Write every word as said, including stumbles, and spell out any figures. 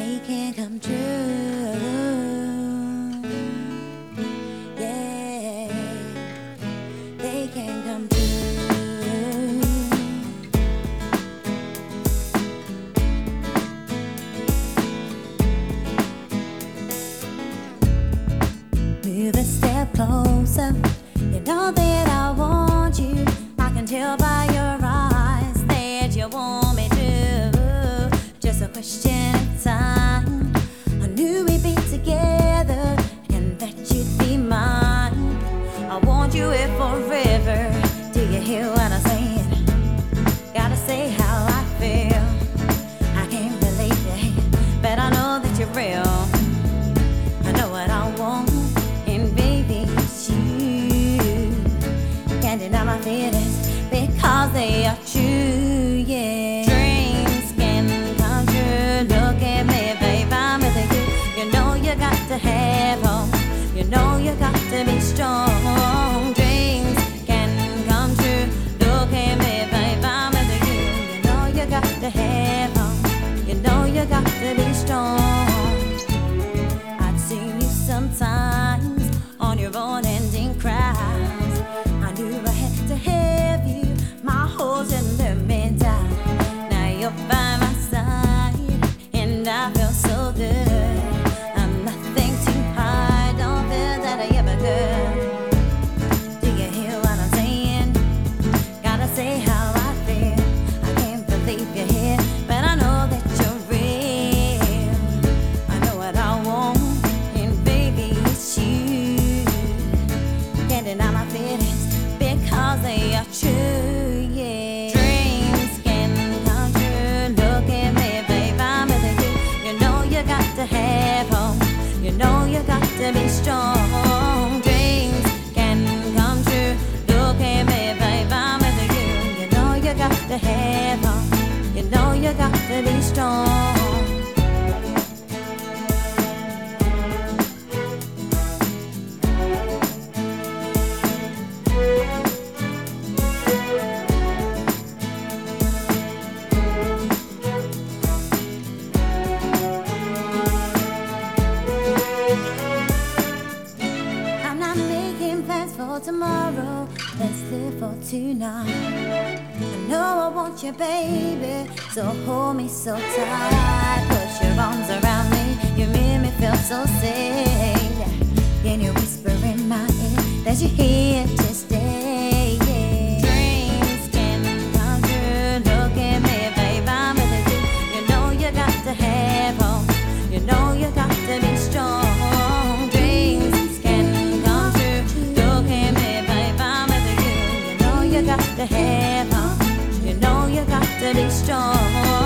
they can come true. Yeah, they can come true. Move a step closer. You know that I want you. I can tell by your eyes that you want me to. Just a question of time. I knew we'd be together and that you'd be mine. I want you here forever. Do you hear what I'm saying? Gotta say how I feel. I can't believe it, but I know that you're real. I know what I want, and baby, it's you. Can't deny my feelings because they are true, yeah. Dreams can come true. Look at me, babe, I'm with you. You know you got to have hope. You know you got to be strong. Dreams can come true. Look at me, babe, I'm with you. You know you got to have hope. You know you got to be strong. I'd seen you sometimes on your own ending crowds. I knew I had to have you. My holes and let me down. Now you're by my side, and I feel so good. I'm nothing too hard, don't feel that I ever could. Do you hear what I'm saying? Gotta say how I feel. I can't believe you're here, but I know that you're real. I know what I want, and baby, it's you. Can't deny my feelings because they are true, yeah. Dreams can come true. Look at me, babe, I'm with you. You know you got to have hope. You know you got to be strong. Dreams can come true. Look at me, babe, I'm with you. You know you got to have hope. You know you got to be strong. I'm not making plans for tomorrow. Let's live for tonight. I know I want you, baby, so hold me so tight. Put your arms around me. You make me feel so safe. Can you whisper in my ear that you're here to stay? Yeah. Dreams can come true. Look at me, babe, I'm with you. You know you got to have hope. You know you got to be strong. Dreams can come true. Look at me, babe, I'm with you. You know you got to have hope. You know you got to be strong.